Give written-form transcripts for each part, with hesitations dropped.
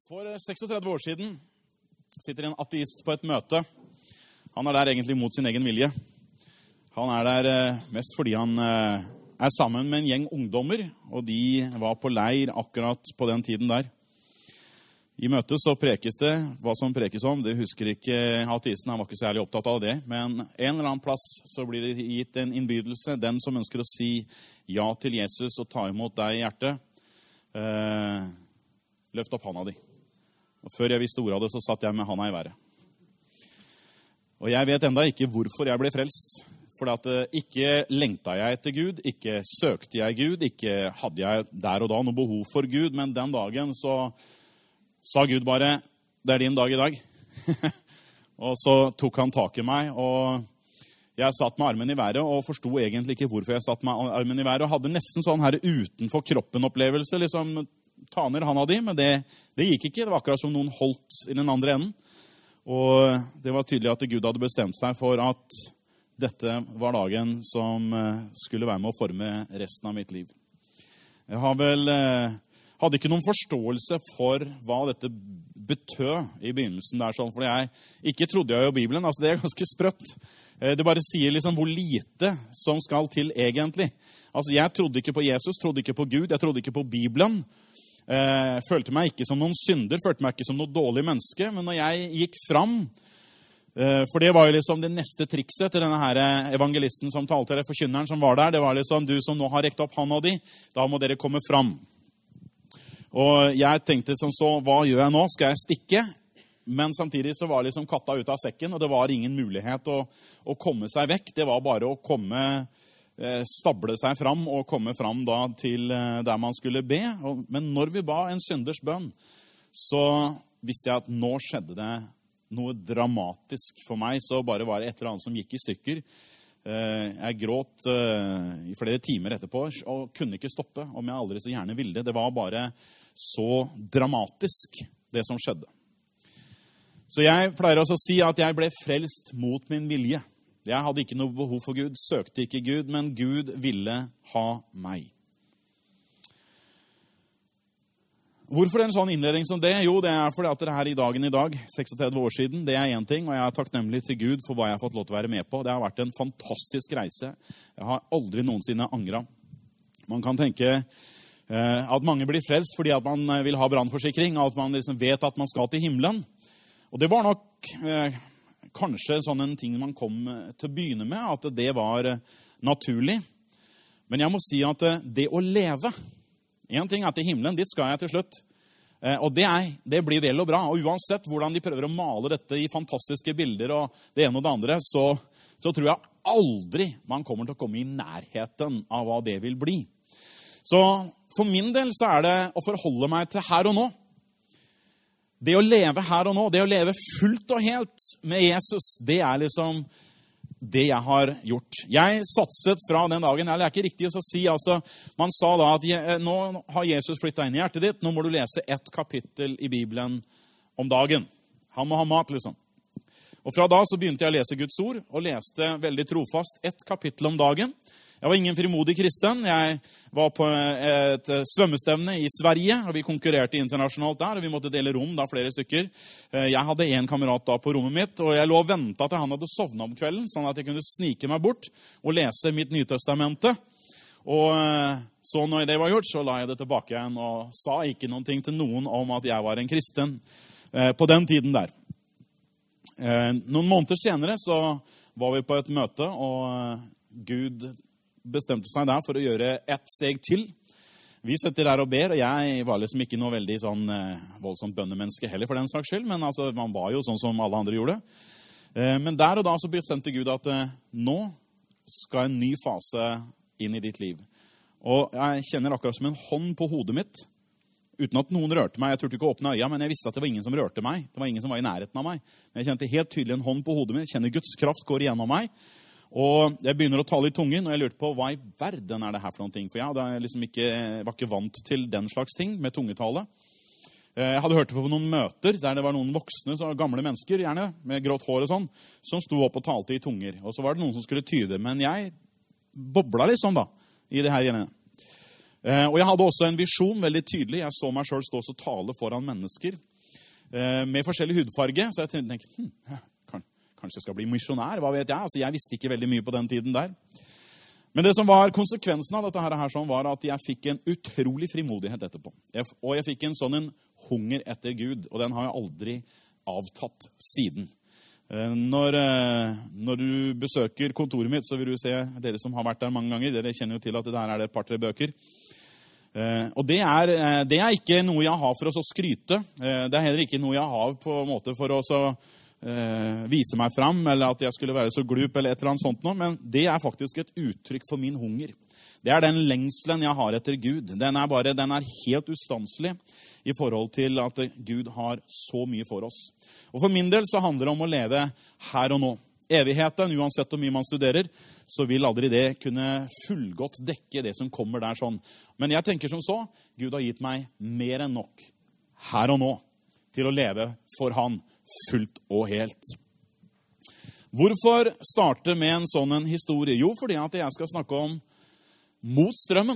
For 36 år siden sitter en ateist på et møte. Han er der egentlig mot sin egen vilje. Han er der mest fordi han er sammen med en gjeng ungdommer, og de var på leir akkurat på den tiden der. I møtet så prekes det, hva som prekes om, det husker ikke ateisten, han var ikke særlig opptatt av det, men en eller annen plass så blir det gitt en innbydelse, den som ønsker å si ja til Jesus og ta imot deg i hjertet, løft opp hånda di. Og før jeg visste ordet av det, så satt jeg med hånda i været. Og jeg vet enda ikke hvorfor jeg ble frelst. For at ikke lengta jeg etter Gud, ikke søkte jeg Gud, ikke hadde jeg der og da noe behov for Gud, men den dagen så sa Gud bare, det er din dag i dag. Og så tok han tak i meg, og jeg satt med armen i været, og forstod egentlig ikke hvorfor jeg satt med armen i været, og hadde nesten sånn her utenfor kroppen-opplevelse, liksom ta ned handa di, men det gikk ikke. Det var akkurat som noen holdt i den andre enden. Og det var tydelig at Gud hadde bestemt seg for at dette var dagen som skulle være med å forme resten av mitt liv. Jeg hadde ikke noen forståelse for hva dette betød i begynnelsen der, sånn, for ikke trodde jeg jo Bibelen, altså det er ganske sprøtt. Det bare sier liksom hvor lite som skal til egentlig. Altså jeg trodde ikke på Jesus, trodde ikke på Gud, jeg trodde ikke på Bibelen. Følte meg ikke som noen synder, følte meg ikke som noe dårlig menneske, men når jeg gikk fram, for det var jo liksom det neste trikset til denne her evangelisten som talte, eller forkynneren som var der, det var liksom, du som nå har rekt opp hånda di, da må dere komme fram. Og jeg tenkte som så, hva gjør jeg nå? Skal jeg stikke? Men samtidig så var liksom katta ut av sekken, og det var ingen mulighet å komme seg vekk. Det var bare å stable seg fram og komme fram da til der man skulle be. Men når vi ba en synders bønn, så visste jeg at nå skjedde det noe dramatisk for meg, så bare var det et eller annet som gikk i stykker. Jeg gråt i flere timer etterpå, og kunne ikke stoppe om jeg aldri så gjerne ville. Det var bare så dramatisk, det som skjedde. Så jeg pleier også å si at jeg ble frelst mot min vilje. Jeg hadde ikke noe behov for Gud, søkte ikke Gud, men Gud ville ha meg. Hvorfor en sånn innledning som det? Jo, det er fordi at det her i dagen i dag, 36 år siden, det er en ting, og jeg er takknemlig til Gud for hva jeg har fått lov til å være med på. Det har vært en fantastisk reise. Jeg har aldri noensinne angret. Man kan tenke at mange blir frelst fordi at man vil ha brannforsikring, og at man liksom vet at man skal til himmelen. Og det var nok kanskje sånn en ting man kom til å begynne med, at det var naturlig. Men jeg må si at det å leve, en ting er til himmelen, dit skal jeg til slutt. Og det blir vel og bra. Og uansett hvordan de prøver å male dette i fantastiske bilder og det ene og det andre, så tror jeg aldri man kommer til å komme i nærheten av hva det vil bli. Så for min del så er det å forholde meg til her og nå. Det å leve her og nå, det å leve fullt og helt med Jesus, det er liksom det jeg har gjort. Jeg satset fra den dagen, eller det er ikke riktig å si, altså, man sa da at nå har Jesus flyttet inn i hjertet ditt, nå må du lese ett kapittel i Bibelen om dagen. Han må ha mat, liksom. Og fra da så begynte jeg å lese Guds ord, og leste veldig trofast ett kapittel om dagen. Jeg var ingen frimodig kristen. Jeg var på et svømmestevne i Sverige, og vi konkurrerte internasjonalt der, og vi måtte dele rom da, flere stykker. Jeg hadde en kamerat da på rommet mitt, og jeg lå og ventet til han hadde sovnet om kvelden, sånn at jeg kunne snike meg bort og lese mitt Nytestamente. Og så når det var gjort, så la jeg det tilbake igjen, og sa ikke noen ting til noen om at jeg var en kristen på den tiden der. Noen måneder senere så var vi på et møte, og Gud bestemte seg der for å gjøre ett steg til. Vi sitter der og ber, og jeg var liksom ikke noe veldig sånn voldsomt bønnemenneske heller for den saks skyld, men altså, man var jo sånn som alle andre gjorde. Men der og da så bestemte Gud at nå skal en ny fase inn i ditt liv. Og jeg kjenner akkurat som en hånd på hodet mitt, uten at noen rørte meg. Jeg turte ikke å åpne øya, men jeg visste at det var ingen som rørte meg. Det var ingen som var i nærheten av meg. Men jeg kjente helt tydelig en hånd på hodet mitt, kjenner Guds kraft går igjennom meg. Og jeg begynner å tale i tungen, og jeg lurte på hva i verden er det her for noen ting. For jeg var ikke vant til den slags ting med tungetale. Jeg hadde hørt på noen møter der det var noen voksne, så gamle mennesker, gjerne, med grått hår og sånn, som sto opp og talte i tunger. Og så var det noen som skulle tyde, men jeg bobla liksom da, i det her igjen. Og jeg hadde også en visjon veldig tydelig. Jeg så meg selv stå og tale foran mennesker. med forskjellig hudfarge. Så jeg tenkte, kanskje jeg skal bli misjonær, hva vet jeg? Altså, jeg visste ikke veldig mye på den tiden der. Men det som var konsekvensen av dette her sånn, var at jeg fikk en utrolig frimodighet etterpå. Og jeg fikk en sånn en hunger etter Gud, og den har jeg aldri avtatt siden. Når du besøker kontoret mitt, så vil du se, dere som har vært der mange ganger, dere kjenner jo til at der er det et par-tre bøker. Og det er ikke noe jeg har for å skryte. Det er heller ikke noe jeg har på en måte for å vise meg fram, eller at jeg skulle være så glup, eller et eller annet sånt noe, men det er faktisk et uttrykk for min hunger. Det er den lengselen jeg har etter Gud. Den er helt ustanselig i forhold til at Gud har så mye for oss. Og for min del så handler det om å leve her og nå. Evigheten, uansett hvor mye man studerer, så vil aldri det kunne fullgodt dekke det som kommer der sånn. Men jeg tenker som så, Gud har gitt meg mer enn nok her og nå til å leve for han fullt og helt. Hvorfor starte med en sånn en historie? Jo, fordi at jeg skal snakke om mot strømmen.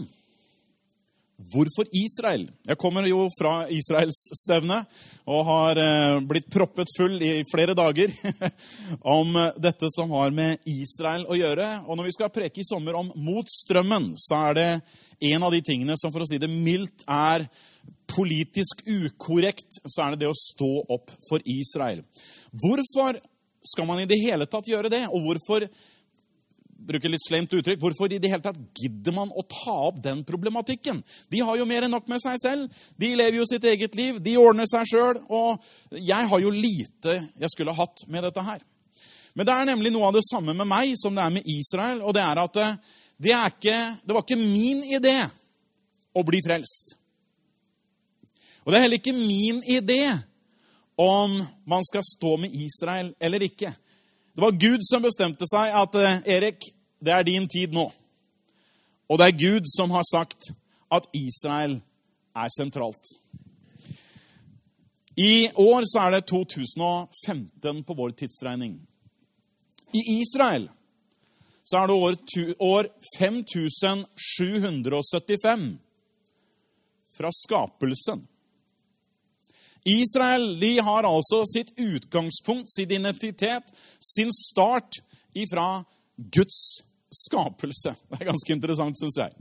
Hvorfor Israel? Jeg kommer jo fra Israels stevne og har blitt proppet full i flere dager om dette som har med Israel å gjøre. Og når vi skal preke i sommer om mot strømmen, så er det en av de tingene som, for å si det mildt, er politisk ukorrekt, så er det å stå opp for Israel. Hvorfor skal man i det hele tatt gjøre det? Og hvorfor, bruker litt slemt uttrykk, hvorfor i det hele tatt gidder man å ta opp den problematikken? De har jo mer enn nok med seg selv. De lever jo sitt eget liv. De ordner seg selv. Og jeg har jo lite jeg skulle hatt med dette her. Men det er nemlig noe av det samme med meg som det er med Israel. Og det er at det var ikke min idé å bli frelst. Og det er heller ikke min idé om man skal stå med Israel eller ikke. Det var Gud som bestemte seg at Erik, det er din tid nå. Og det er Gud som har sagt at Israel er sentralt. I år så er det 2015 på vår tidsregning. I Israel så er det år 5775 fra skapelsen. Israel, de har altså sitt utgangspunkt, sin identitet, sin start ifra Guds skapelse. Det er ganske interessant, synes jeg.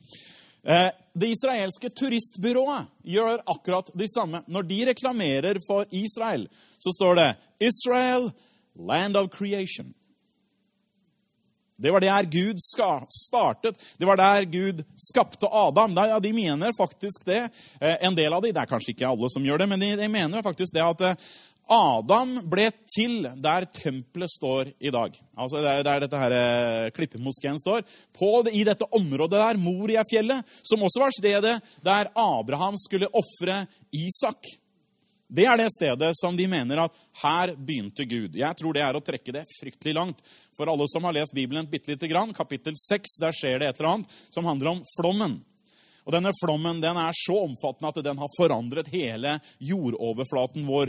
Det israelske turistbyrået gjør akkurat det samme. Når de reklamerer for Israel, så står det Israel, land of creation. Det var der Gud startet. Det var der Gud skapte Adam. Ja, de mener faktisk det. En del av det er kanskje ikke alle som gjør det, men de mener faktisk det at Adam ble til der tempelet står i dag. Altså der dette her klippemoskeen står. I dette området der, Moria-fjellet, som også var stedet der Abraham skulle offre Isak. Det er det stedet som de mener at her begynte Gud. Jeg tror det er å trekke det fryktelig langt. For alle som har lest Bibelen bitte lite grann, kapittel 6, der skjer det et eller annet som handler om flommen. Og denne flommen, den er så omfattende at den har forandret hele jordoverflaten vår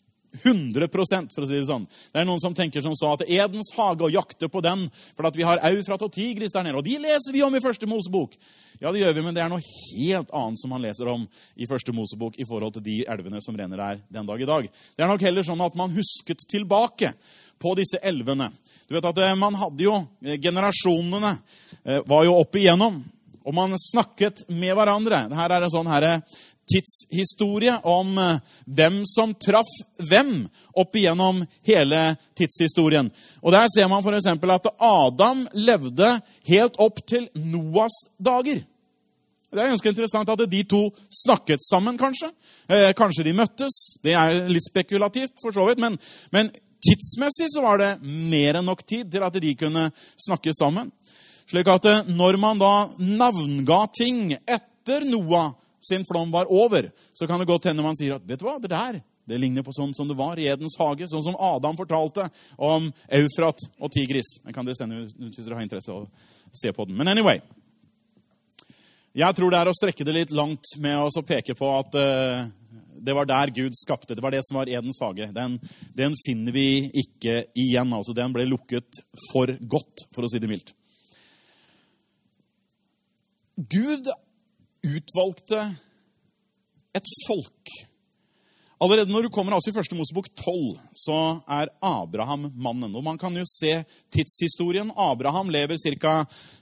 100%, for å si det sånn. Det er noen som tenker som så at Edens hage og jakter på den, for at vi har Eufrat og Tigris der nede, og de leser vi om i første Mosebok. Ja, det gjør vi, men det er noe helt annet som man leser om i første Mosebok i forhold til de elvene som renner der den dag i dag. Det er nok heller sånn at man husket tilbake på disse elvene. Du vet at man hadde jo, generasjonene var jo oppe igjennom, og man snakket med hverandre. Her er en sånn tidshistorie om hvem som traff hvem opp igjennom hele tidshistorien. Og der ser man for eksempel at Adam levde helt opp til Noas dager. Det er ganske interessant at de to snakket sammen, kanskje. Kanskje de møttes. Det er litt spekulativt, for så vidt. Men tidsmessig så var det mer enn nok tid til at de kunne snakke sammen. Slik at når man da navnga ting etter Noah sin flom var over, så kan det godt hende man sier at, vet du hva, det ligner på sånn som det var i Edens hage, sånn som Adam fortalte om Eufrat og Tigris. Det kan dere sende ut hvis dere har interesse av å se på den. Men anyway, jeg tror det er å strekke det litt langt med å peke på at det var der Gud skapte. Det var det som var Edens hage. Den finner vi ikke igjen. Altså, den ble lukket for godt, for å si det mildt. Gud utvalgte et folk. Allerede når du kommer altså i første Mosebok 12, så Abraham mannen. Og man kan jo se tidshistorien. Abraham lever cirka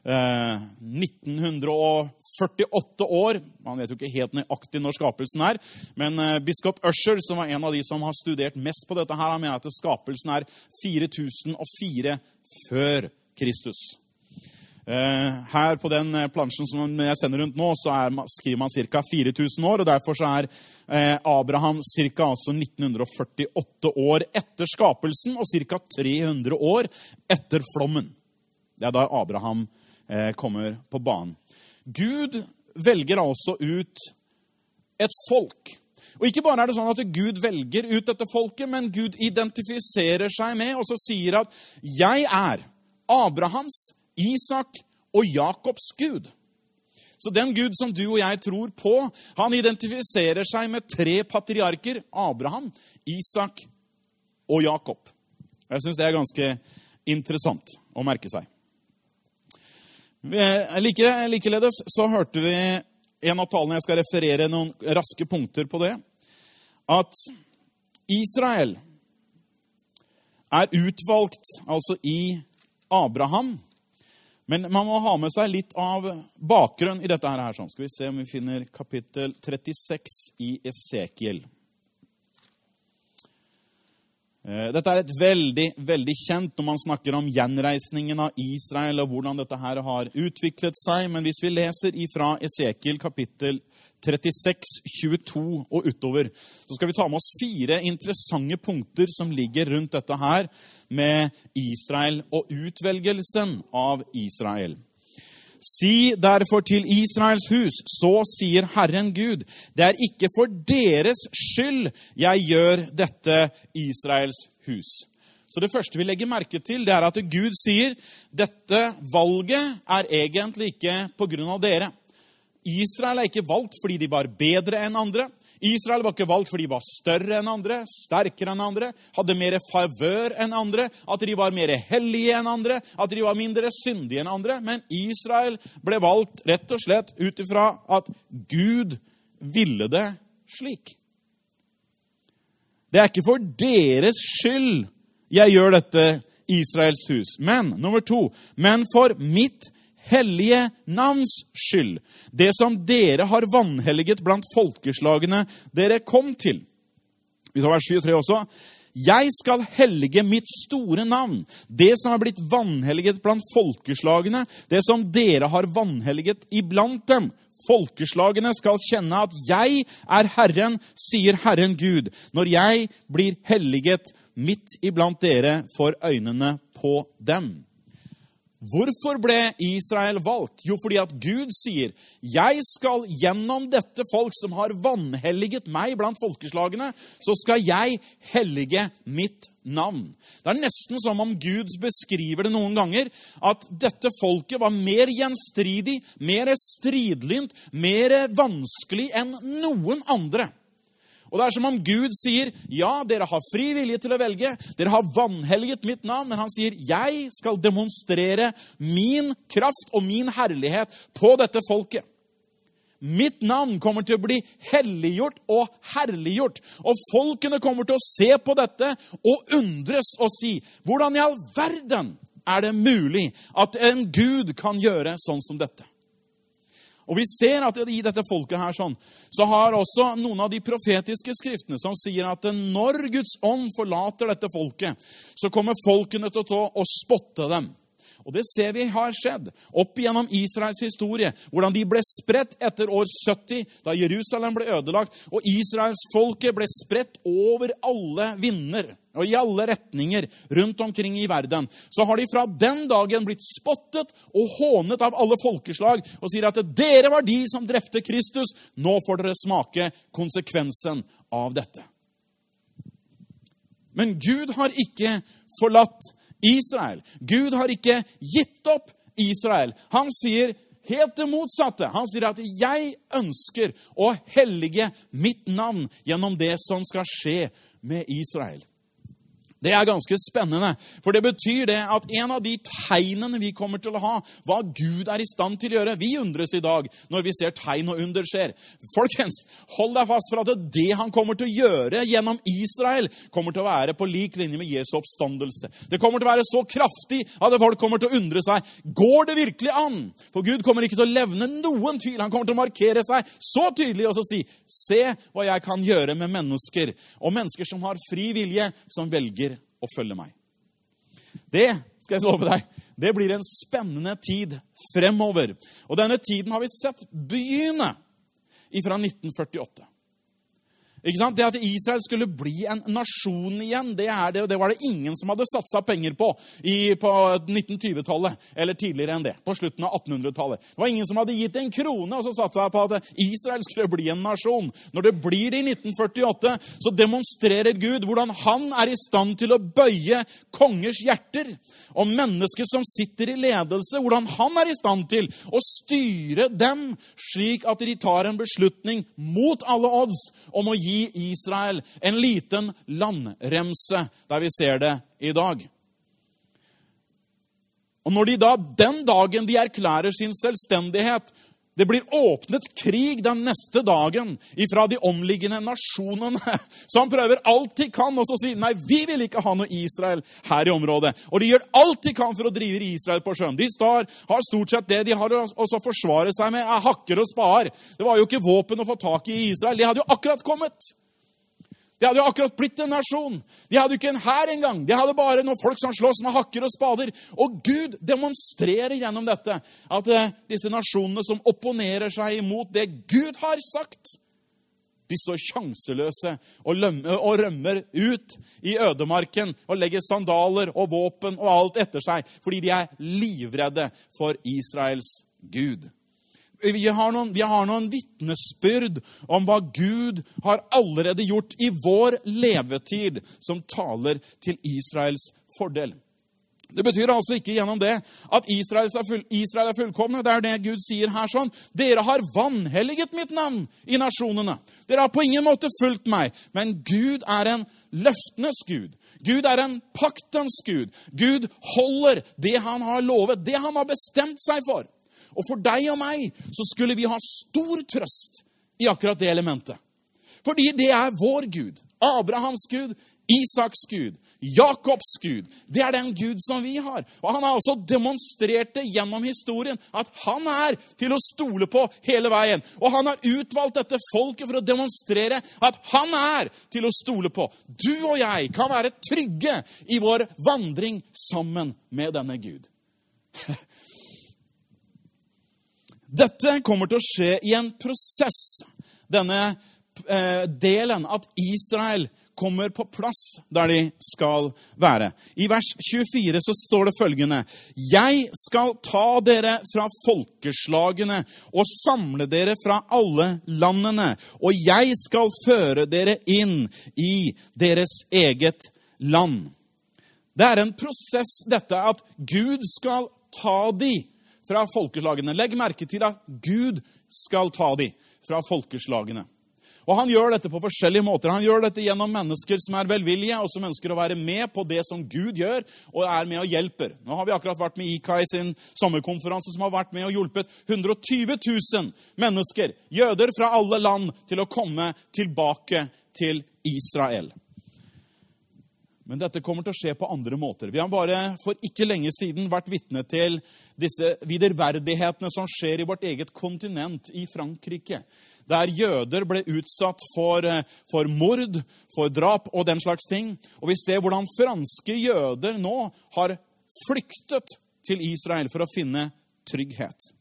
1948 år. Man vet jo ikke helt nøyaktig når skapelsen men biskop Usher, som var en av de som har studert mest på dette her, han mener at skapelsen 4004 før Kristus. Her på den plansjen som jeg sender rundt nå, så skriver man cirka 4000 år, og derfor så Abraham cirka altså 1948 år etter skapelsen, og cirka 300 år etter flommen. Det da Abraham kommer på banen. Gud velger altså ut et folk. Og ikke bare det sånn at Gud velger ut dette folket, men Gud identifiserer seg med, og så sier at jeg Abrahams, Isak og Jakobs Gud. Så den Gud som du og jeg tror på, han identifiserer seg med 3 patriarker, Abraham, Isak og Jakob. Jeg synes det ganske interessant å merke seg. Likeledes så hørte vi en av talene, jeg skal referere noen raske punkter på det, at Israel utvalgt altså i Abraham, men man må ha med seg litt av bakgrunn i dette her. Sånn. Skal vi se om vi finner kapittel 36 i Esekiel. Dette et veldig, veldig kjent når man snakker om gjenreisningen av Israel og hvordan dette her har utviklet seg. Men hvis vi leser ifra Esekiel kapittel 36, 22 og utover, så skal vi ta med oss 4 interessante punkter som ligger rundt dette her med Israel og utvelgelsen av Israel. Si derfor til Israels hus, så sier Herren Gud, det ikke for deres skyld jeg gjør dette Israels hus. Så det første vi legger merke til, det at Gud sier, dette valget egentlig ikke på grunn av dere. Israel ikke valgt fordi de var bedre enn andre. Israel var ikke valgt fordi de var større enn andre, sterkere enn andre, hadde mer favør enn andre, at de var mer hellige enn andre, at de var mindre syndige enn andre. Men Israel ble valgt rett og slett utifra at Gud ville det slik. Det ikke for deres skyld jeg gjør dette Israels hus. Men, nummer 2, men for mitt hellige navns skyld, det som dere har vanhelliget blant folkeslagene dere kom til. Vi tar vers 23 også. Jeg skal hellige mitt store navn, det som blitt vanhelliget blant folkeslagene, det som dere har vanhelliget iblant dem. Folkeslagene skal kjenne at jeg Herren, sier Herren Gud, når jeg blir helliget midt iblant dere for øynene på dem. Hvorfor ble Israel valgt? Jo, fordi at Gud sier, jeg skal gjennom dette folk som har vanhelliget meg blant folkeslagene, så skal jeg hellige mitt navn. Det nesten som om Gud beskriver det noen ganger, at dette folket var mer gjenstridig, mer stridlynt, mer vanskelig enn noen andre. Og det som om Gud sier, ja, dere har fri vilje til å velge, dere har vanhelliget mitt navn, men han sier, jeg skal demonstrere min kraft og min herlighet på dette folket. Mitt navn kommer til å bli helliggjort og herliggjort, og folkene kommer til å se på dette og undres og si, hvordan i all verden det mulig at en Gud kan gjøre sånn som dette? Og vi ser at i dette folket her sånn, så har også noen av de profetiske skriftene som sier at når Guds ånd forlater dette folket, så kommer folkene til å spotte dem. Og det ser vi har skjedd opp gjennom Israels historie, hvordan de ble spredt etter år 70, da Jerusalem ble ødelagt, og Israels folket ble spredt over alle vinder, og i alle retninger rundt omkring i verden. Så har de fra den dagen blitt spottet og hånet av alle folkeslag, og sier at dere var de som drepte Kristus, nå får dere smake konsekvensen av dette. Men Gud har ikke forlatt Israel. Gud har ikke gitt opp Israel. Han sier helt det motsatte. Han sier at jeg ønsker å hellige mitt navn gjennom det som skal skje med Israel. Det ganske spennende, for det betyr det at en av de tegnene vi kommer til å ha, hva Gud I stand til å gjøre, vi undres I dag når vi ser tegn og under skjer. Folkens, hold deg fast for at det han kommer til å gjøre gjennom Israel, kommer til å være på lik linje med Jesu oppstandelse. Det kommer til å være så kraftig at folk kommer til å undre seg, går det virkelig an? For Gud kommer ikke til å levne noen tvil, han kommer til å markere seg så tydelig og så si, se hva jeg kan gjøre med mennesker, og mennesker som har fri vilje, som velger å følge meg. Det skal jeg love deg. Det blir en spennende tid fremover. Og denne tiden har vi sett begynne fra 1948. Ikke sant? Det at Israel skulle bli en nasjon igjen, det var det ingen som hadde satset penger på på 1920-tallet, eller tidligere enn det, på slutten av 1800-tallet. Det var ingen som hadde gitt en krone og så satset på at Israel skulle bli en nasjon. Når det blir det I 1948, så demonstrerer Gud hvordan han I stand til å bøye kongers hjerter, og mennesker som sitter I ledelse, hvordan han I stand til å styre dem, slik at de tar en beslutning mot alle odds om å gi Israel en liten landremse, der vi ser det I dag. Og når de den dagen de erklærer sin selvstendighet, det blir åpnet krig den neste dagen ifra de omliggende nasjonene, som prøver alt de kan, og så sier, nei, vi vil ikke ha noe Israel her I området. Og de gjør alt de kan for å drive Israel på sjøen. De har stort sett det de har også forsvaret seg med, hakker og spader. Det var jo ikke våpen å få tak I Israel, de hadde jo akkurat kommet. De hadde jo akkurat blitt en nasjon. De hadde jo ikke en hær engang. De hadde bare noen folk som slåss med hakker og spader. Og Gud demonstrerer gjennom dette at disse nasjonene som opponerer seg imot det Gud har sagt, de står sjanseløse og rømmer ut I ødemarken og legger sandaler og våpen og alt etter seg, fordi de livredde for Israels Gud. Vi har noen vittnesbyrd om hva Gud har allerede gjort I vår levetid som taler til Israels fordel. Det betyr altså ikke gjennom det at Israel fullkomne. Det det Gud sier her sånn. Dere har vanhelliget mitt navn I nasjonene. Dere har på ingen måte fulgt meg. Men Gud en løftenes Gud. Gud en paktens Gud. Gud holder det han har lovet, det han har bestemt seg for. Og for deg og meg så skulle vi ha stor trøst I akkurat det elementet. Fordi det vår Gud, Abrahams Gud, Isaks Gud, Jakobs Gud. Det den Gud som vi har. Og han har også demonstrert det gjennom historien, at han til å stole på hele veien. Og han har utvalgt dette folket for å demonstrere at han til å stole på. Du og jeg kan være trygge I vår vandring sammen med denne Gud. Dette kommer til å skje I en prosess, denne delen at Israel kommer på plass der de skal være. I vers 24 så står det følgende, «Jeg skal ta dere fra folkeslagene og samle dere fra alle landene, og jeg skal føre dere inn I deres eget land.» Det en prosess dette at Gud skal ta de fra folkeslagene. Legg merke til at Gud skal ta de fra folkeslagene. Og han gjør dette på forskjellige måter. Han gjør dette gjennom mennesker som velvillige, og som ønsker å være med på det som Gud gjør, og med og hjelper. Nå har vi akkurat vært med IKA I sin sommerkonferanse, som har vært med og hjulpet 120 000 mennesker, jøder fra alle land, til å komme tilbake til Israel. Men dette kommer til å skje på andre måter. Vi har bare for ikke lenge siden vært vitne til disse viderverdighetene som skjer I vårt eget kontinent I Frankrike. Der jøder ble utsatt for mord, for drap og den slags ting. Og vi ser hvordan franske jøder nå har flyktet til Israel for å finne trygghet.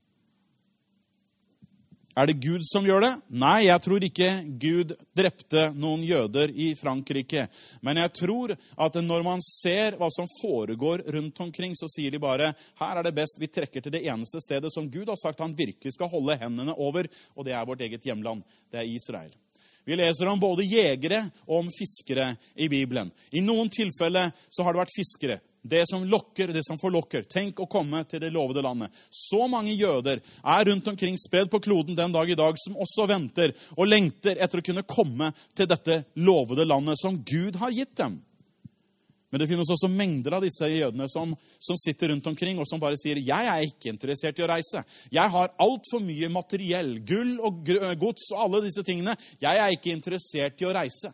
Det Gud som gjør det? Nei, jeg tror ikke Gud drepte noen jøder I Frankrike. Men jeg tror at når man ser hva som foregår rundt omkring, så sier de bare, her det best, vi trekker til det eneste stedet som Gud har sagt han virkelig skal holde hendene over, og det vårt eget hjemland, det Israel. Vi leser om både jegere og om fiskere I Bibelen. I noen tilfelle så har det vært fiskere. Det som lokker, det som forlokker. Tenk å komme til det lovede landet. Så mange jøder rundt omkring spredd på kloden den dag I dag, som også venter og lengter etter å kunne komme til dette lovede landet som Gud har gitt dem. Men det finnes også mengder av disse jødene som sitter rundt omkring, og som bare sier, jeg er ikke interessert i å reise. Jeg har alt for mye materiell, gull og gods og alle disse tingene. Jeg er ikke interessert i å reise.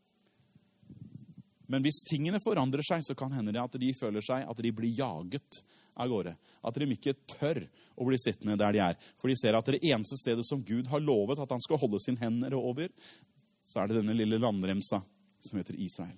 Men hvis tingene forandrer seg, så kan hende det at de føler seg, at de blir jaget av gårde. At de ikke tør å bli sittende der de er. For de ser at det eneste stedet som Gud har lovet at han skal holde sine hender over, så er det denne lille landremsa som heter Israel.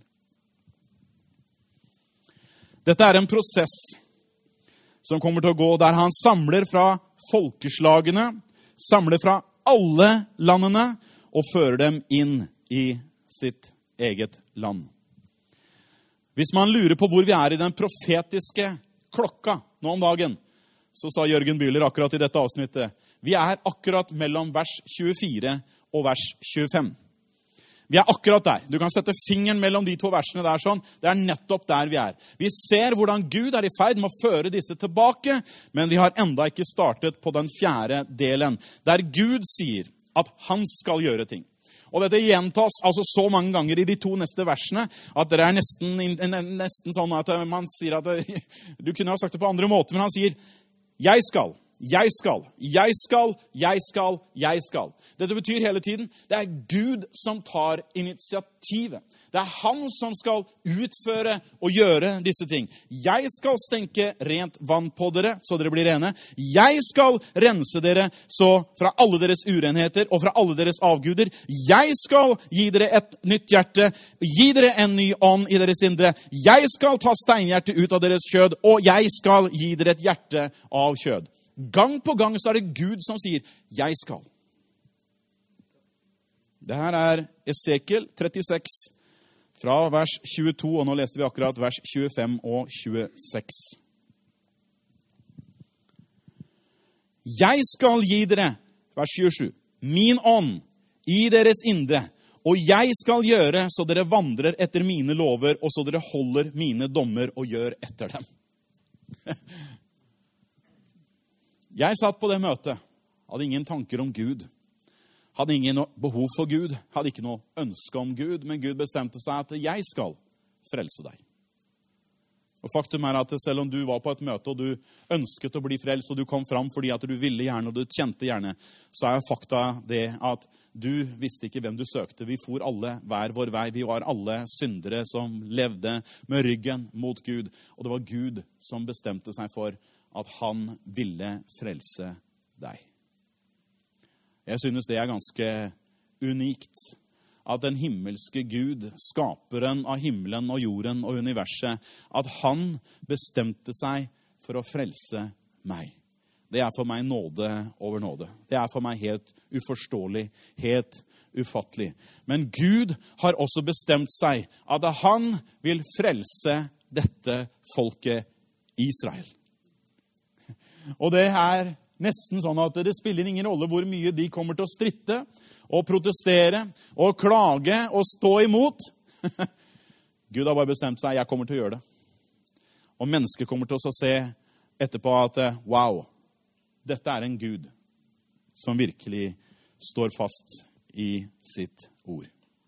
Dette er en prosess som kommer til å gå der han samler fra folkeslagene, samler fra alle landene og fører dem inn i sitt eget land. Hvis man lurer på hvor vi er i den profetiske klokka nå om dagen, så sa Jørgen Bühler akkurat i dette avsnittet, vi er akkurat mellom vers 24 og vers 25. Vi er akkurat der. Du kan sette fingeren mellom de to versene der sånn. Det er nettopp der vi er. Vi ser hvordan Gud er i ferd med å føre disse tilbake, men vi har enda ikke startet på den 4. delen, der Gud sier at han skal gjøre ting. Og dette gjentas altså så mange ganger i de 2 neste versene, at det er nesten sånn at man sier at du kunne ha sagt det på andre måter, men han sier, jeg skal. Jeg skal, jeg skal, jeg skal, jeg skal. Dette betyr hele tiden, det er Gud som tar initiativet. Det er han som skal utføre og gjøre disse ting. Jeg skal stenke rent vann på dere, så dere blir rene. Jeg skal rense dere så fra alle deres urenheter og fra alle deres avguder. Jeg skal gi dere et nytt hjerte, gi dere en ny ånd i deres indre. Jeg skal ta steinhjerte ut av deres kjød, og jeg skal gi dere et hjerte av kjød. Gang på gang så er det Gud som sier, jeg skal. Det her er Esekiel 36, fra vers 22, og nå leste vi akkurat vers 25 og 26. Jeg skal gi dere, vers 27, min ånd i deres indre, og jeg skal gjøre så dere vandrer etter mine lover, og så dere holder mine dommer og gjør etter dem. Jeg satt på det møtet, hadde ingen tanker om Gud, hadde ingen behov for Gud, hadde ikke noe ønske om Gud, men Gud bestemte seg at jeg skal frelse deg. Og faktum er at selv om du var på et møte og du ønsket å bli frelst, og du kom fram fordi at du ville gjerne og du kjente gjerne, så er fakta det at du visste ikke hvem du søkte. Vi for alle hver vår vei. Vi var alle syndere som levde med ryggen mot Gud. Og det var Gud som bestemte seg for at han ville frelse deg. Jeg synes det er ganske unikt at den himmelske Gud, skaperen av himmelen og jorden og universet, at han bestemte seg for å frelse meg. Det er for meg nåde over nåde. Det er for meg helt uforståelig, helt ufattelig. Men Gud har også bestemt seg at han vil frelse dette folket Israel. Og det er nesten sånn at det spiller ingen rolle hvor mye de kommer til å stritte og protestere og klage og stå imot. Gud har bare bestemt seg, jeg kommer til å gjøre det. Og mennesker kommer til å se etterpå at wow, dette er en Gud som virkelig står fast i sitt ord.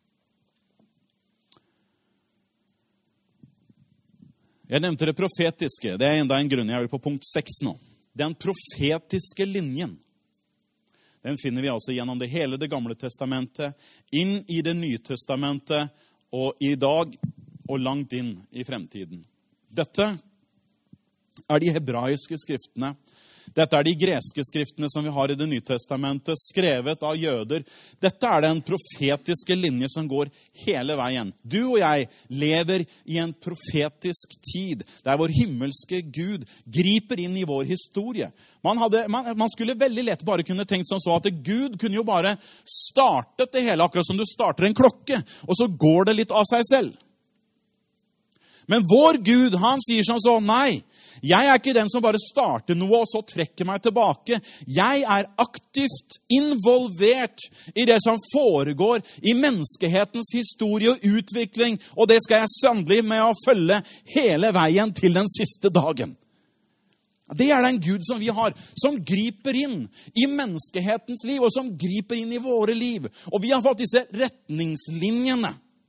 Jeg nevnte det profetiske, det er enda en grunn. Jeg er på punkt 6 nå. Den profetiske linjen, den finner vi altså gjennom det hele det gamle testamentet, inn i det nye testamentet, og i dag, og langt inn i fremtiden. Dette er de hebraiske skriftene. Dette er de greske skriftene som vi har i det nye testamentet, skrevet av jøder. Dette er den profetiske linje som går hele veien. Du og jeg lever i en profetisk tid, der vår himmelske Gud griper inn i vår historie. Man skulle veldig lett bare kunne tenkt sånn så at Gud kunne jo bare startet det hele, akkurat som du starter en klokke, og så går det litt av seg selv. Men vår Gud, han sier sånn så, nei, jeg er ikke den som bare starter noe og så trekker meg tilbake. Jeg er aktivt involvert i det som foregår i menneskehetens historie og utvikling, og det skal jeg sannelig med å følge hele veien til den siste dagen. Det er den Gud som vi har, som griper inn i menneskehetens liv, og som griper inn i våre liv. Og vi har fått disse retningslinjene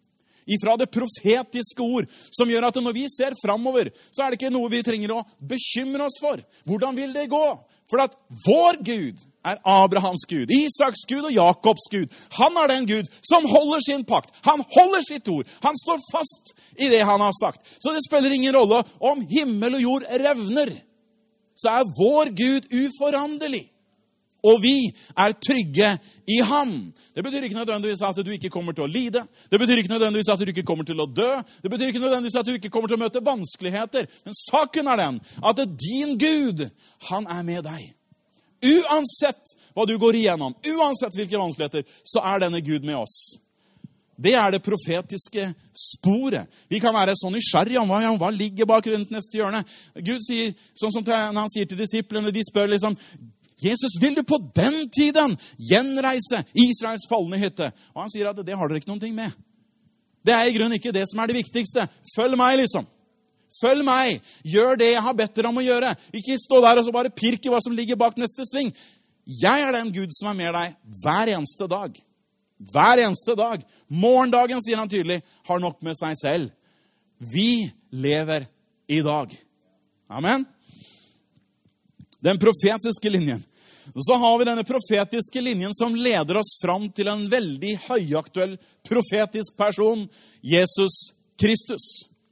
ifra det profetiske ord, som gjør at når vi ser fremover, så det ikke noe vi trenger å bekymre oss for. Hvordan vil det gå? For at vår Gud Abrahams Gud, Isaks Gud og Jakobs Gud. Han den Gud som holder sin pakt. Han holder sitt ord. Han står fast i det han har sagt. Så det spiller ingen rolle om himmel og jord revner. Så vår Gud uforanderlig. Og vi trygge i ham. Det betyr ikke nødvendigvis at du ikke kommer til å lide. Det betyr ikke nødvendigvis at du ikke kommer til å dø. Det betyr ikke nødvendigvis at du ikke kommer til å møte vanskeligheter. Men saken den at din Gud, han med deg. Uansett hva du går igjennom, uansett hvilke vanskeligheter, så denne Gud med oss. Det det profetiske sporet. Vi kan være så nysgjerrige om hva ligger bak rundt neste hjørne. Gud sier, sånn som når han sier til disiplene, de spør liksom, Jesus, vil du på den tiden gjenreise Israels falne hytte? Og han sier at det har dere ikke noen ting med. Det I grunnen ikke det som det viktigste. Følg meg liksom. Følg meg. Gjør det jeg har bedt dere om å gjøre. Ikke stå der og så bare pirke hva som ligger bak neste sving. Jeg den Gud som med deg hver eneste dag. Hver eneste dag. Morgendagen, sier han tydelig, har nok med seg selv. Vi lever i dag. Amen. Den profetiske linjen. Så har vi denne profetiske linjen som leder oss fram til en veldig høyaktuell profetisk person, Jesus Kristus.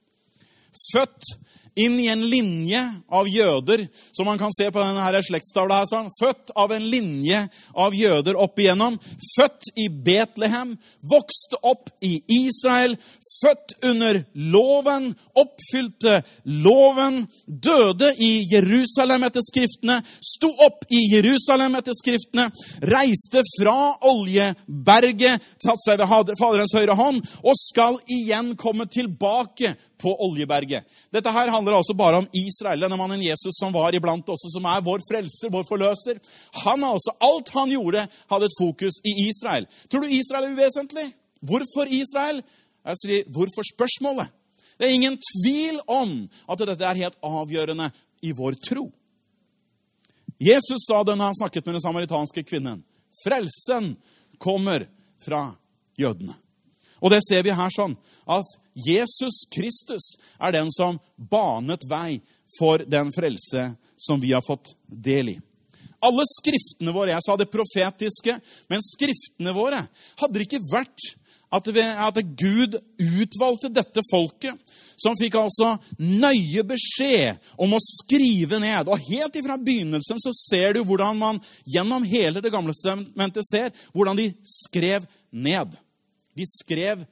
Født inn I en linje av jøder, som man kan se på denne her slektstavla her, sånn. Født av en linje av jøder opp igjennom, født I Betlehem, vokste opp I Israel, født under loven, oppfylte loven, døde I Jerusalem etter skriftene, sto opp I Jerusalem etter skriftene, reiste fra Oljeberget, tatt seg ved Faderens høyre hånd, og skal igjen komme tilbake på Oljeberget. Dette her handler altså bare om Israel, denne mannen Jesus som var iblant oss, som vår frelser, vår forløser. Han altså, alt han gjorde, hadde et fokus I Israel. Tror du Israel uvesentlig? Hvorfor Israel? Jeg sier, hvorfor spørsmålet? Det ingen tvil om at dette helt avgjørende I vår tro. Jesus sa det når han snakket med den samaritanske kvinnen. Frelsen kommer fra jødene. Og det ser vi her sånn, at Jesus Kristus den som banet vei for den frelse som vi har fått del I. Alle skriftene våre, jeg sa det profetiske, men skriftene våre hadde det ikke vært at Gud utvalgte dette folket, som fikk altså nøye beskjed om å skrive ned. Og helt ifra begynnelsen så ser du hvordan man gjennom hele det gamle testamentet ser, hvordan de skrev ned. De skrev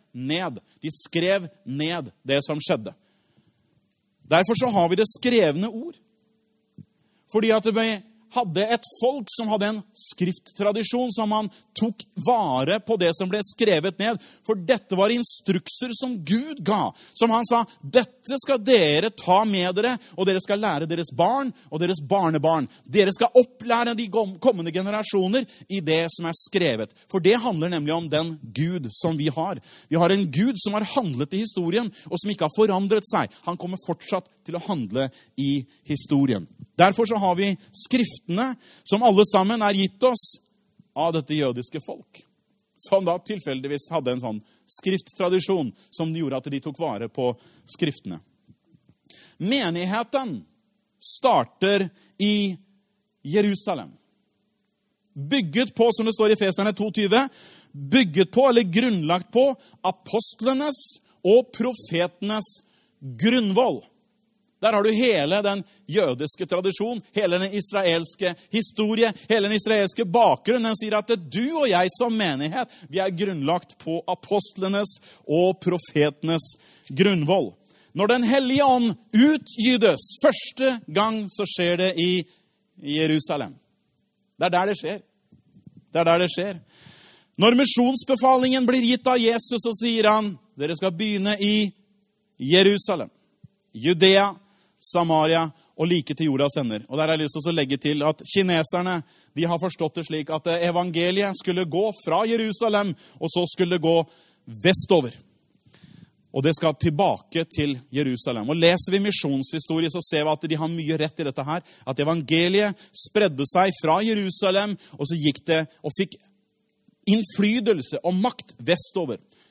ned det som skjedde. Derfor så har vi det skrevne ord. Fordi at vi hadde et folk som hadde en skrifttradisjon som man tok vare på det som ble skrevet ned. For dette var instrukser som Gud ga. Som han sa, dette skal dere ta med dere, og dere skal lære deres barn og deres barnebarn. Dere skal opplære de kommende generasjoner I det som skrevet. For det handler nemlig om den Gud som vi har. Vi har en Gud som har handlet I historien, og som ikke har forandret seg. Han kommer fortsatt til å handle I historien. Derfor så har vi skriftene som alle sammen gitt oss av dette jødiske folk. Som da tilfeldigvis hadde en sånn skrifttradisjon som gjorde at de tok vare på skriftene. Menigheten starter I Jerusalem. Bygget på, som det står I Efeserne 2:20, bygget på eller grunnlagt på apostlenes og profetenes grunnvoll. Der har du hele den jødiske tradisjon, hele den israelske historie, hele den israelske bakgrunn. Den sier at du og jeg som menighet, vi grunnlagt på apostlenes og profetenes grunnvoll. Når den hellige ånd utgydes, første gang så skjer det I Jerusalem. Det der det skjer. Det der det skjer. Når misjonsbefalingen blir gitt av Jesus, så sier han, dere skal begynne I Jerusalem, Judea, Samaria og like til jordas ender. Og der har jeg lyst til å legge til at kineserne, de har forstått det slik at evangeliet skulle gå fra Jerusalem, og så skulle det gå vestover. Og det skal tilbake til Jerusalem. Og leser vi misjonshistorie, så ser vi at de har mye rett I dette her. At evangeliet spredde seg fra Jerusalem, og så gikk det og fikk innflytelse og makt vestover.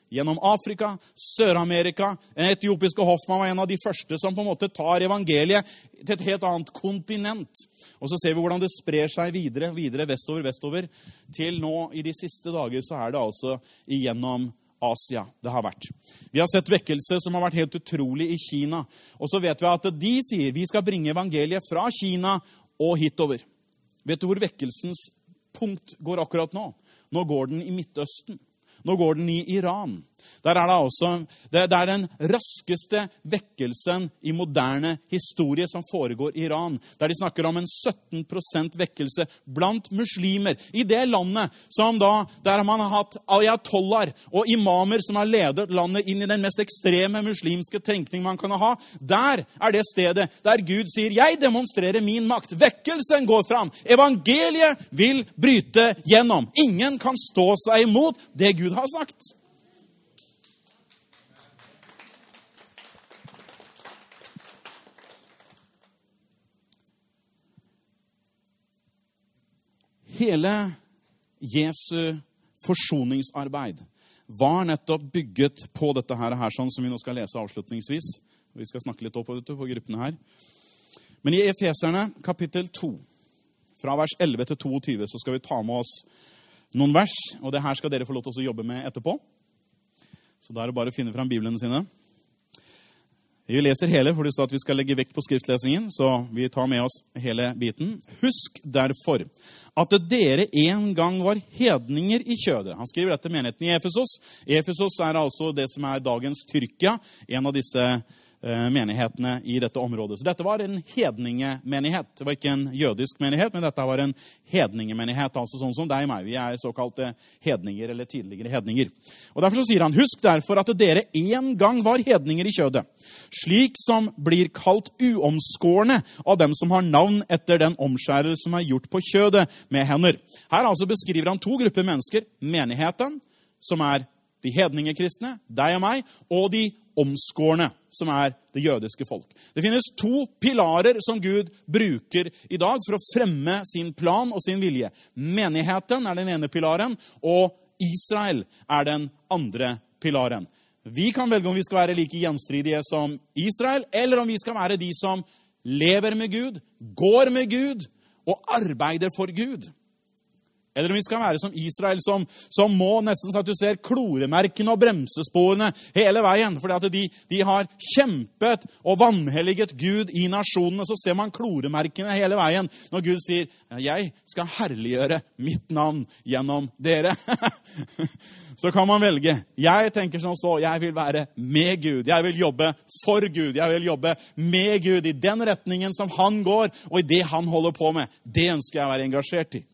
gjennom Afrika, Sør-Amerika. En etiopiske Hoffmann var en av de første som på en måte tar evangeliet til et helt annet kontinent. Og så ser vi hvordan det sprer seg videre, vestover, til nå i de siste dager så er det altså igjennom Asia det har vært. Vi har sett vekkelse som har vært helt utrolig i Kina. Og så vet vi at de sier vi skal bringe evangeliet fra Kina og hitover. Vet du hvor vekkelsens punkt går akkurat nå? Nå går den i Midtøsten. Nå går den i Iran. Der er det altså, det er den raskeste vekkelsen i moderne historie som foregår i Iran. Der de snakker om en 17% vekkelse blant muslimer. I det landet som da, der man har hatt ayatollar og imamer som har ledet landet inn i den mest ekstreme muslimske tenkning man kan ha. Der er det stedet der Gud sier, jeg demonstrerer min makt. Vekkelsen går fram. Evangeliet vil bryte gjennom. Ingen kan stå seg imot det Gud har sagt. Hele Jesu forsoningsarbeid var nettopp bygget på dette her sånn som vi nå skal lese avslutningsvis. Vi skal snakke litt opp på gruppene her. Men i Efeserne kapittel 2, fra vers 11 til 22, så skal vi ta med oss noen vers, og det her skal dere få lov til å jobbe med etterpå. Så da er det bare å finne frem Bibelen sine. Vi leser hele, for du sa at vi skal legge vekt på skriftlesingen, så vi tar med oss hele biten. Husk derfor at dere en gang var hedninger i kjødet. Han skriver dette menigheten i Efesos. Efesos er altså det som er dagens Tyrkia, en av disse menighetene i dette området. Så dette var en hedningemenighet. Det var ikke en jødisk menighet, men dette var en hedningemenighet, altså sånn som deg og meg. Vi er såkalte hedninger, eller tidligere hedninger. Og derfor så sier han, husk derfor at dere en gang var hedninger i kjødet, slik som blir kalt uomskårne av dem som har navn etter den omskjærelse som er gjort på kjødet med hender. Her altså beskriver han to grupper mennesker, menigheten, som er de hedningekristne, deg og meg, og de omskårne, som er det jødiske folk. Det finnes to pilarer som Gud bruker i dag for å fremme sin plan og sin vilje. Menigheten er den ene pilaren, og Israel er den andre pilaren. Vi kan velge om vi skal være like gjenstridige som Israel, eller om vi skal være de som lever med Gud, går med Gud og arbeider for Gud. Eller om vi skal være som Israel, som må nesten så at du ser kloremerkene og bremsesporene hele veien. Fordi at de har kjempet og vanhelliget Gud i nasjonene. Så ser man kloremerkene hele veien når Gud sier, jeg skal herliggjøre mitt navn gjennom dere. Så kan man velge. Jeg tenker sånn så, jeg vil være med Gud. Jeg vil jobbe for Gud. Jeg vil jobbe med Gud i den retningen som han går, og i det han holder på med. Det ønsker jeg å være engasjert i.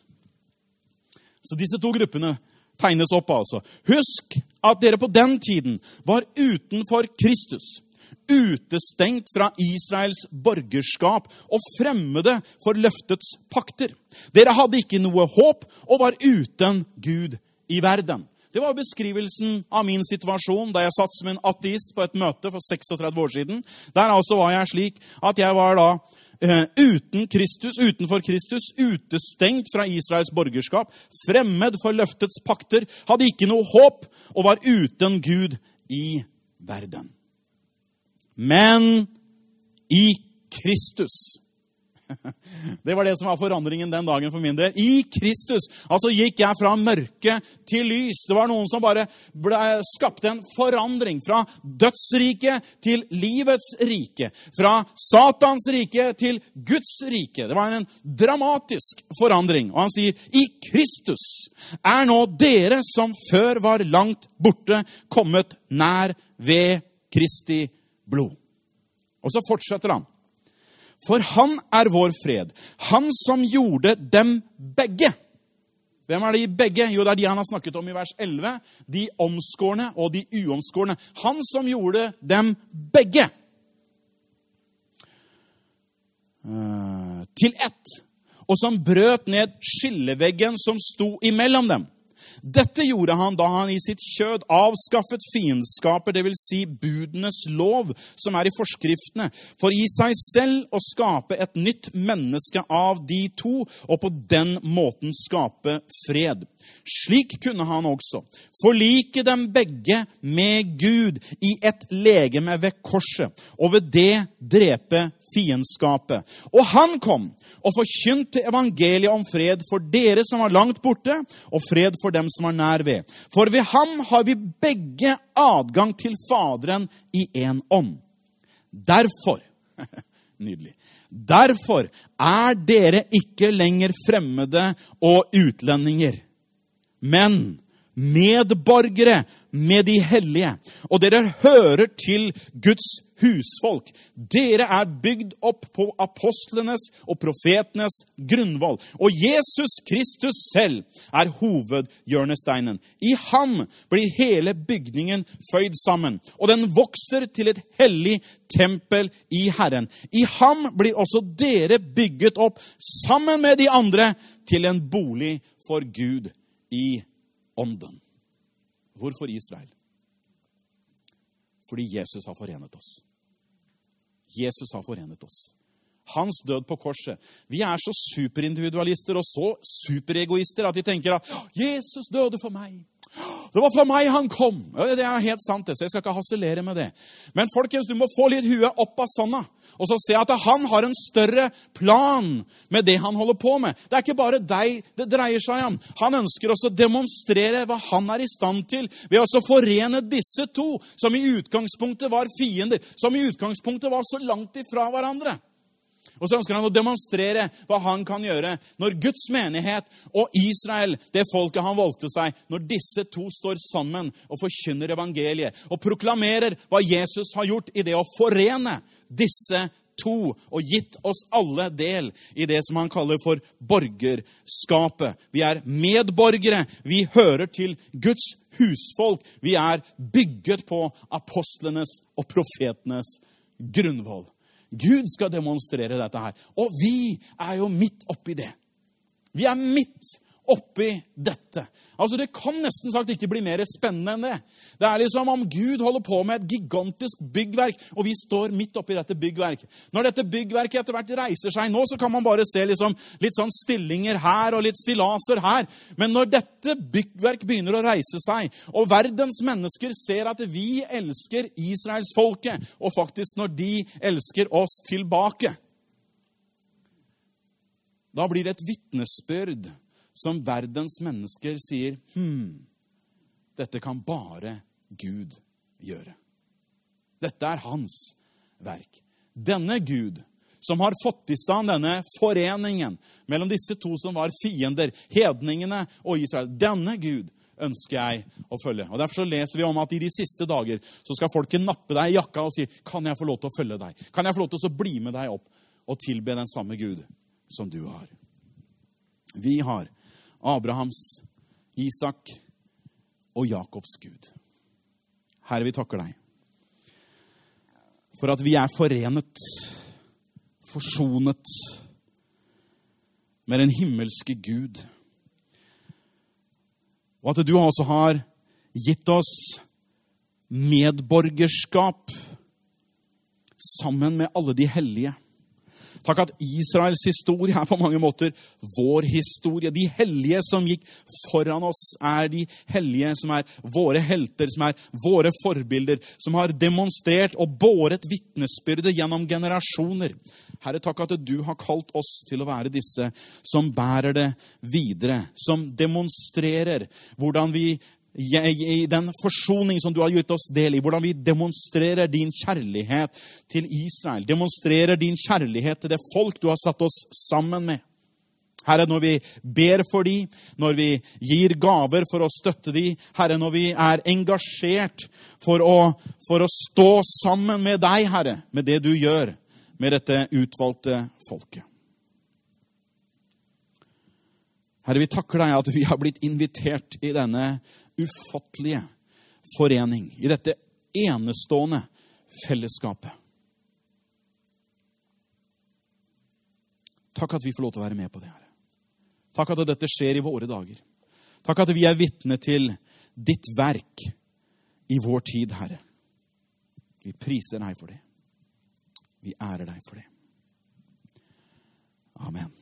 Så disse to gruppene tegnes opp altså. Husk at dere på den tiden var utenfor Kristus, utestengt fra Israels borgerskap og fremmede for løftets pakter. Dere hadde ikke noe håp og var uten Gud i verden. Det var beskrivelsen av min situasjon da jeg satt som en ateist på et møte for 36 år siden. Der altså var jeg slik at jeg var da uten Kristus, utenfor Kristus, utestengt fra Israels borgerskap, fremmed for løftets pakter, hadde ikke noe håp og var uten Gud i verden. Men i Kristus. Det var det som var forandringen den dagen for min del. I Kristus, altså gikk jeg fra mørke til lys. Det var noen som bare skapte en forandring fra dødsriket til livets rike. Fra Satans rike til Guds rike. Det var en dramatisk forandring. Og han sier, i Kristus er nå dere som før var langt borte, kommet nær ved Kristi blod. Og så fortsetter han. For han er vår fred. Han som gjorde dem begge. Hvem er de begge? Jo, det er de han har snakket om i vers 11. De omskårne og de uomskårne. Han som gjorde dem begge. Til ett. Og som brøt ned skilleveggen som sto imellom dem. Dette gjorde han da han i sitt kjød avskaffet fiendskaper, det vil si budenes lov, som i forskriftene, for i seg selv å skape et nytt menneske av de to, og på den måten skape fred. Slik kunne han også forlike dem begge med Gud i et legeme ved korset, og ved det drepe fiendskapet. Og han kom og forkynte evangeliet om fred for dere som var langt borte, og fred for dem som var nær ved. For ved ham har vi begge adgang til Faderen i en ånd. Derfor, nydelig, derfor dere ikke lenger fremmede og utlendinger, men medborgere med de hellige, og dere hører til Guds husfolk. Dere bygd opp på apostlenes og profetenes grunnvoll, og Jesus Kristus selv hovedhjørnesteinen. I ham blir hele bygningen føyd sammen, og den vokser til et hellig tempel i Herren. I ham blir også dere bygget opp sammen med de andre til en bolig for Gud i ånden. Hvorfor Israel? Fordi Jesus har forenet oss. Jesus har forenet oss. Hans død på korset. Vi så superindividualister og så superegoister at vi tenker at Jesus døde for meg. Det var for meg han kom. Det helt sant, så jeg skal ikke harselere med det. Men folkens, du må få litt huet opp av sanda, og så se at han har en større plan med det han holder på med. Det ikke bare deg det dreier seg om. Han ønsker også å demonstrere hva han i stand til, ved å forene disse to, som i utgangspunktet var fiender, som i utgangspunktet var så langt ifra hverandre. Og så ønsker han å demonstrere hva han kan gjøre når Guds menighet og Israel, det folket han valgte seg, når disse to står sammen og forkynner evangeliet og proklamerer hva Jesus har gjort i det å forene disse to og gitt oss alle del i det som han kaller for borgerskapet. Vi medborgere, vi hører til Guds husfolk, vi bygget på apostlenes og profetenes grunnvoll. Gud skal demonstrere dette her. Og vi jo midt oppi det. Vi midt oppi dette. Altså det kan nesten sagt ikke bli mer spennende enn det. Det liksom om Gud holder på med et gigantisk byggverk, og vi står midt oppi dette byggverket. Når dette byggverket etter hvert reiser seg nå, så kan man bare se liksom litt sånn stillinger her og litt stillaser her. Men når dette byggverk begynner å reise seg, og verdens mennesker ser at vi elsker Israels folke, og faktisk når de elsker oss tilbake, da blir det et vitnesbyrd som verdens mennesker sier, dette kan bare Gud gjøre. Dette hans verk. Denne Gud, som har fått i stand denne foreningen mellom disse to som var fiender, hedningene og Israel, denne Gud ønsker jeg å følge. Og derfor så leser vi om at i de siste dager så skal folket nappe deg i jakka og si, kan jeg få lov til å følge deg? Kan jeg få lov til å bli med deg opp og tilbe den samme Gud som du har? Vi har Abrahams, Isak og Jakobs Gud. Herre, vi takker deg for at vi forenet, forsonet med den himmelske Gud. Og at du også har gitt oss medborgerskap sammen med alle de hellige. Takk at Israels historie på mange måter vår historie. De hellige som gikk foran oss de hellige som våre helter, som våre forbilder, som har demonstrert og båret vitnesbyrde gjennom generasjoner. Herre, takk at du har kalt oss til å være disse som bærer det videre, som demonstrerer hvordan vi i den forsoning som du har gitt oss del i, hvordan vi demonstrerer din kjærlighet til Israel, demonstrerer din kjærlighet til det folk du har satt oss sammen med. Herre, når vi ber for de, når vi gir gaver for å støtte de, Herre, når vi engasjert for å stå sammen med deg, Herre, med det du gjør med dette utvalgte folket. Herre, vi takker deg at vi har blitt invitert i denne ufattelige forening, i dette enestående fellesskapet. Takk at vi får lov til å være med på det, Herre. Takk at dette skjer i våre dager. Takk at vi er vitne til ditt verk i vår tid, Herre. Vi priser deg for det. Vi ærer deg for det. Amen.